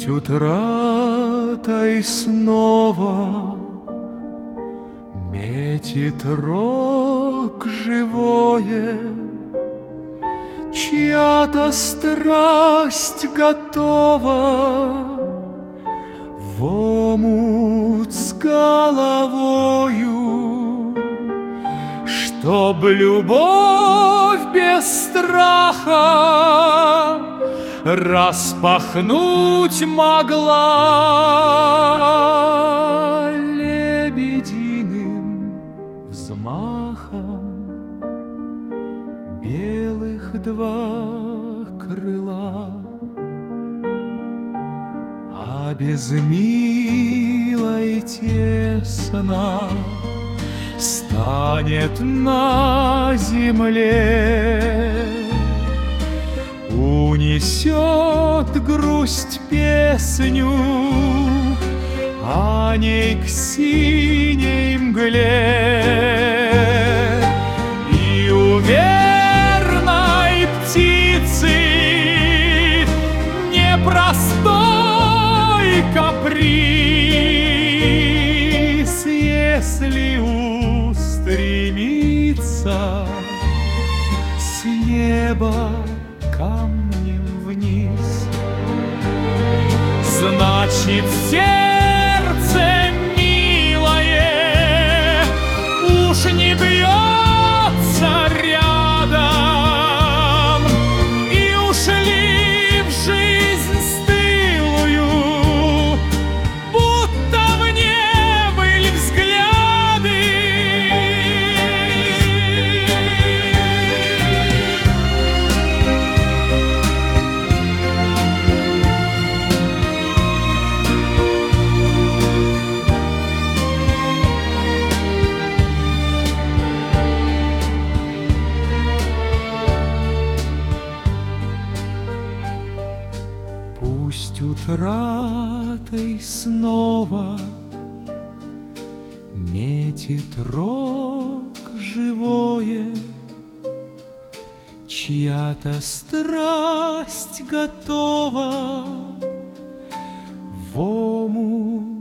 Пусть утратой снова метит рог живое, чья-то страсть готова в омут с головою, чтоб любовь без страха распахнуть могла лебединым взмахом белых два крыла. А без милой тесно станет на земле, унесет грусть песню о ней к синей мгле. И у верной птицы непростой каприз, если устремится с неба камнем вниз, значит, сердце милое уж не бьется рядом, и ушли в жизнь стылую, будто в ней были взгляды. Пусть утратой снова метит рог живое, чья-то страсть готова в омут